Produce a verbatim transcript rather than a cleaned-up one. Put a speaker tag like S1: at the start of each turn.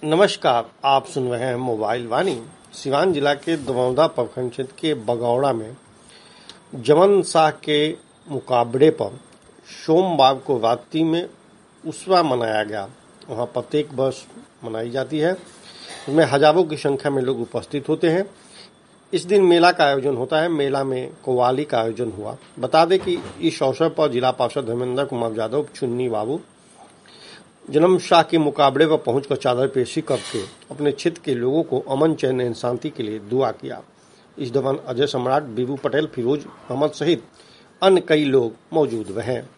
S1: नमस्कार, आप सुन रहे हैं मोबाइल वाणी। सिवान जिला के दमौदा प्रखंड क्षेत्र के बगौड़ा में जमन शाह के मुकाबले पर सोमवार को रात्रि में उसवा मनाया गया। वहां प्रत्येक वर्ष मनाई जाती है। इसमें हजारों की संख्या में लोग उपस्थित होते हैं। इस दिन मेला का आयोजन होता है। मेला में कव्वाली का आयोजन हुआ। बता दें कि इस अवसर पर जिला पार्षद धर्मेंद्र कुमार यादव चुन्नी बाबू जन्म शाह के मुकाबले पर पहुंचकर चादर पेशी करके अपने क्षेत्र के लोगों को अमन चैन एवं शांति के लिए दुआ किया। इस दौरान अजय सम्राट, बीबू पटेल, फिरोज अहमद सहित अन्य कई लोग मौजूद रहे।